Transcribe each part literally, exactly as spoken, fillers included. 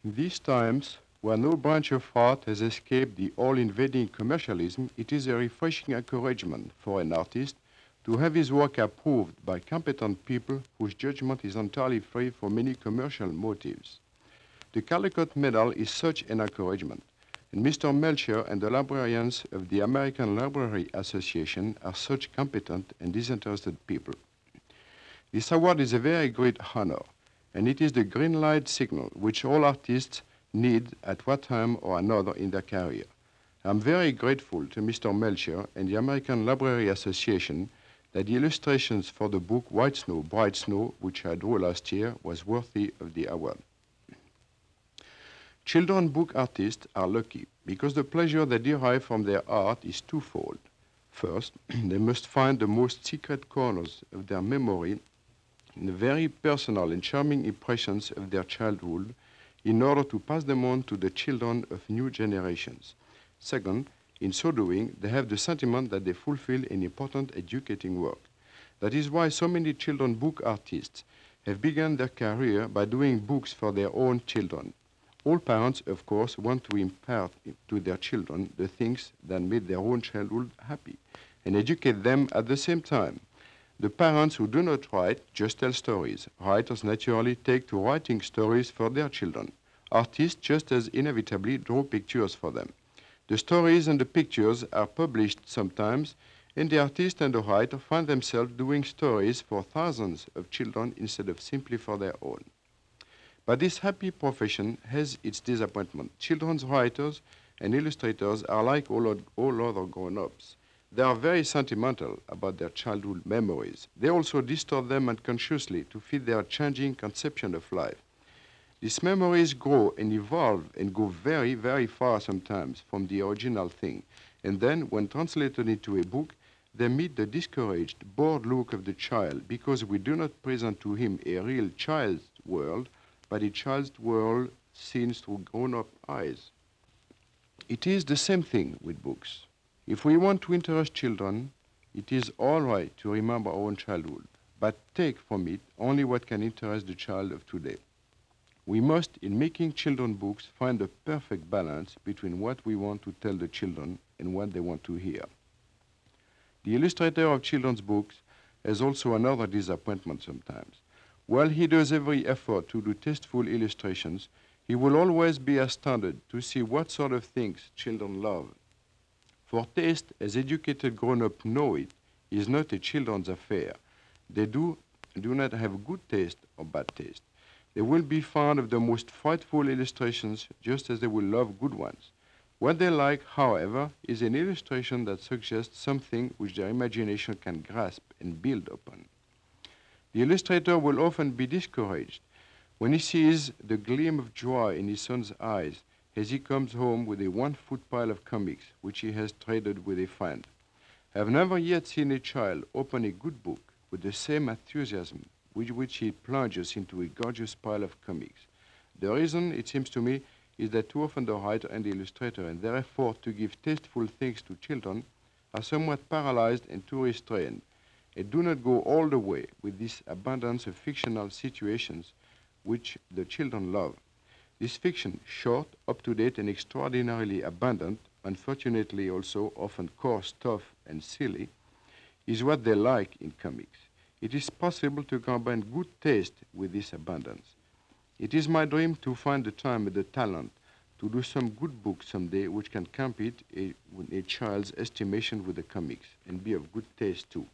In these times, where no branch of art has escaped the all-invading commercialism, it is a refreshing encouragement for an artist to have his work approved by competent people whose judgment is entirely free from any commercial motives. The Caldecott Medal is such an encouragement, and Mister Melcher and the librarians of the American Library Association are such competent and disinterested people. This award is a very great honor, and it is the green light signal which all artists need at one time or another in their career. I'm very grateful to Mister Melcher and the American Library Association that the illustrations for the book White Snow, Bright Snow, which I drew last year, was worthy of the award. Children book artists are lucky because the pleasure they derive from their art is twofold. First, they must find the most secret corners of their memory in the very personal and charming impressions of their childhood in order to pass them on to the children of new generations. Second, in so doing, they have the sentiment that they fulfill an important educating work. That is why so many children book artists have begun their career by doing books for their own children. All parents, of course, want to impart to their children the things that made their own childhood happy and educate them at the same time. The parents who do not write just tell stories. Writers naturally take to writing stories for their children. Artists just as inevitably draw pictures for them. The stories and the pictures are published sometimes, and the artist and the writer find themselves doing stories for thousands of children instead of simply for their own. But this happy profession has its disappointment. Children's writers and illustrators are like all, all other grown-ups. They are very sentimental about their childhood memories. They also distort them unconsciously to fit their changing conception of life. These memories grow and evolve and go very, very far sometimes from the original thing. And then, when translated into a book, they meet the discouraged, bored look of the child because we do not present to him a real child's world, but a child's world seen through grown-up eyes. It is the same thing with books. If we want to interest children, it is all right to remember our own childhood, but take from it only what can interest the child of today. We must, in making children books, find a perfect balance between what we want to tell the children and what they want to hear. The illustrator of children's books has also another disappointment sometimes. While he does every effort to do tasteful illustrations, he will always be astounded to see what sort of things children love. For taste, as educated grown-ups know it, is not a children's affair. They do, do not have good taste or bad taste. They will be fond of the most frightful illustrations just as they will love good ones. What they like, however, is an illustration that suggests something which their imagination can grasp and build upon. The illustrator will often be discouraged when he sees the gleam of joy in his son's eyes as he comes home with a one-foot pile of comics which he has traded with a friend. I have never yet seen a child open a good book with the same enthusiasm with which he plunges into a gorgeous pile of comics. The reason, it seems to me, is that too often the writer and the illustrator and their effort to give tasteful things to children are somewhat paralyzed and too restrained, and do not go all the way with this abundance of fictional situations which the children love. This fiction, short, up-to-date, and extraordinarily abundant, unfortunately also often coarse, tough, and silly, is what they like in comics. It is possible to combine good taste with this abundance. It is my dream to find the time and the talent to do some good books someday which can compete a, with a child's estimation with the comics and be of good taste too.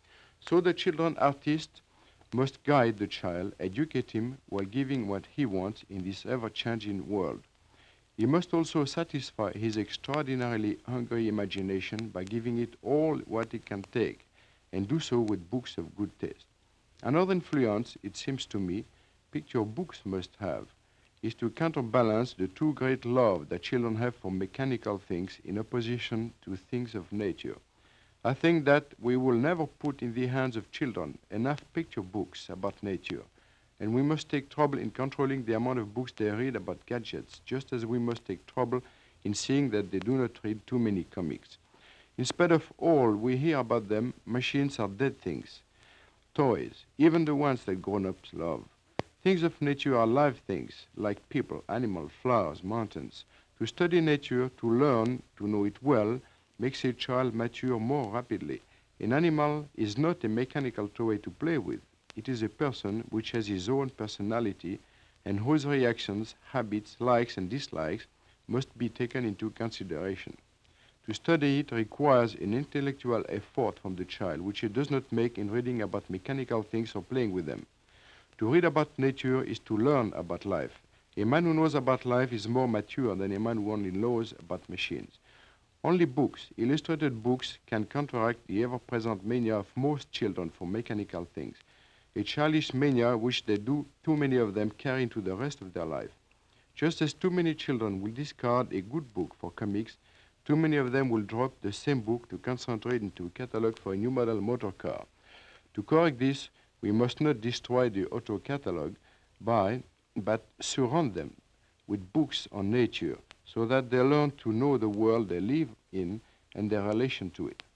So the children artist must guide the child, educate him while giving what he wants in this ever-changing world. He must also satisfy his extraordinarily hungry imagination by giving it all what it can take, and do so with books of good taste. Another influence, it seems to me, picture books must have, is to counterbalance the too great love that children have for mechanical things in opposition to things of nature. I think that we will never put in the hands of children enough picture books about nature, and we must take trouble in controlling the amount of books they read about gadgets, just as we must take trouble in seeing that they do not read too many comics. In spite of all we hear about them, machines are dead things. Toys, even the ones that grown-ups love. Things of nature are live things, like people, animals, flowers, mountains. To study nature, to learn, to know it well, makes a child mature more rapidly. An animal is not a mechanical toy to play with. It is a person which has his own personality and whose reactions, habits, likes and dislikes must be taken into consideration. To study it requires an intellectual effort from the child, which he does not make in reading about mechanical things or playing with them. To read about nature is to learn about life. A man who knows about life is more mature than a man who only knows about machines. Only books, illustrated books, can counteract the ever-present mania of most children for mechanical things, a childish mania which they do too many of them carry into the rest of their life. Just as too many children will discard a good book for comics, too many of them will drop the same book to concentrate into a catalog for a new model motor car. To correct this, we must not destroy the auto catalog by, but surround them with books on nature so that they learn to know the world they live in and their relation to it.